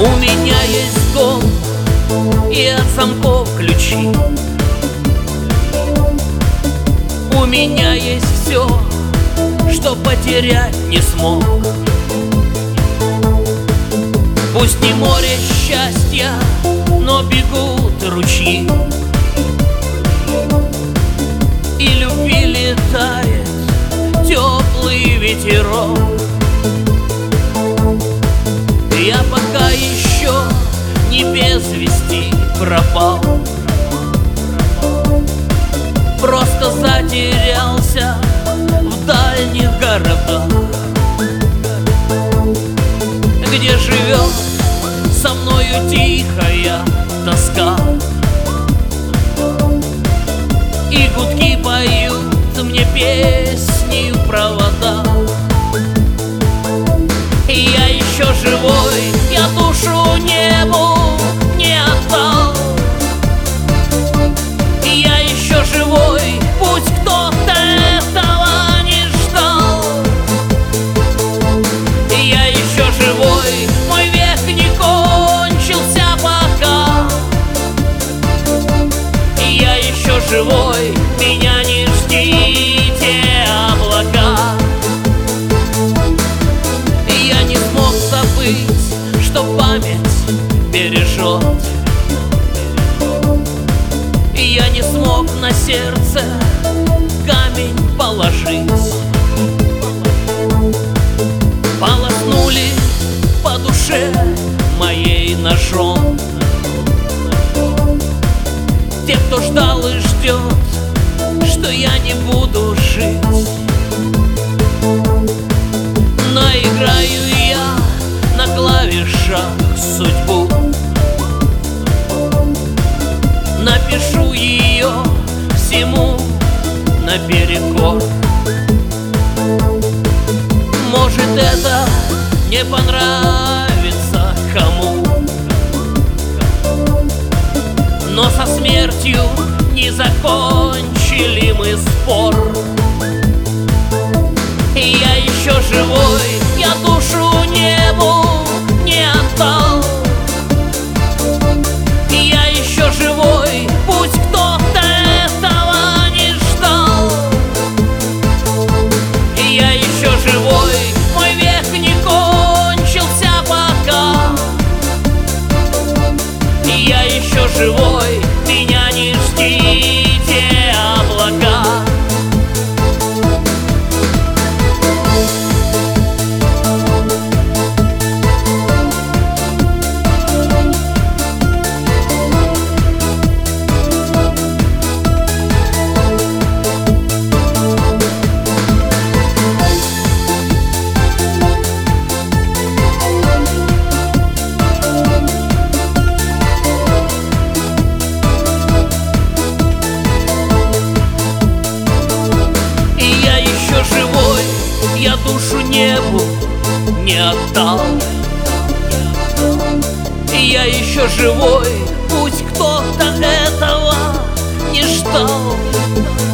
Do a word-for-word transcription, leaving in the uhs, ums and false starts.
У меня есть дом и от замков ключи. У меня есть все, что потерять не смог. Пусть не море счастья, но бегут ручьи, и любви летает теплый ветерок. Я пока еще не без вести пропал, просто затерялся в дальних городах, где живет со мною тихая тоска. И гудки поют мне песни в проводах. И я еще живой, я душу небу не отдал. И я еще живой, пусть кто-то этого не ждал. И я еще живой, мой век не кончился пока. И я еще живой, меня не ждите облака. И я не смог забыть, что память бережет. И я не смог на сердце камень положить. Полоснули по душе моей ножом те, кто ждал и ждет, что я не буду жить. Но играю я на клавишах судьбу, напишу ее всему наперекор. Может, это не понравится кому, но со смертью не закончили мы спор. И я еще живой, я душу небу не отдал. И я еще живой, пусть кто-то этого не ждал. И я еще живой, мой век не кончился пока. И я еще живой, меня не ждите облака. Я душу небу не отдал. И я еще живой, пусть кто-то этого не ждал.